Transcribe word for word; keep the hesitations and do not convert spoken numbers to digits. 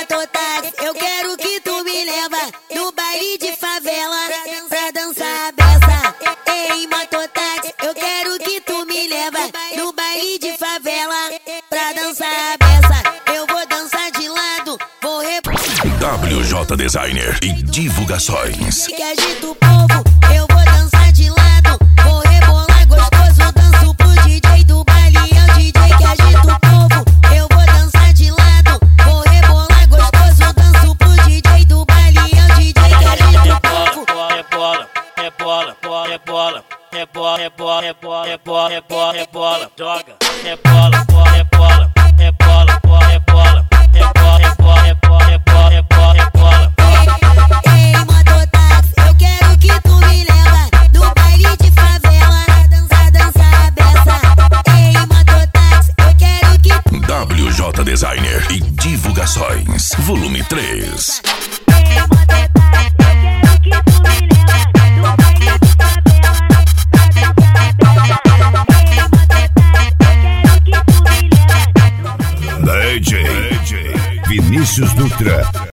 mototáxi, eu quero que tu me leva no baile de favela pra dançar a beça. Ei, mototáxi, eu quero que tu me leva no baile de favela pra dançar a beça. Eu vou dançar de lado, vou rep... W J Designer e divulgações. Que agita o povo, eu vou dançar de lado, vou rebolar gostoso, danço pro D J do baile, é o D J que agita o povo. Eu vou dançar de lado, vou rebolar gostoso, danço pro D J do baile, é o D J que agita o povo. Rebola, rebola, rebola, rebola, rebola, rebola, rebola, rebola, rebola, rebola, joga, rebola, rebola, rebola, rebola, rebola, rebola, rebola, rebola, rebola, rebola, rebola. Ei, mototáxi, eu quero que tu me leva no baile de favela pra dançar, dançar a beça. Ei, mototáxi, eu quero que W J Designer e divulgações, volume três. Ei, mototáxi, eu quero que tu me leva no baile de favela pra dançar a beça. Ei, mototáxi, eu quero que tu me leva. D J Vinícius Dutra.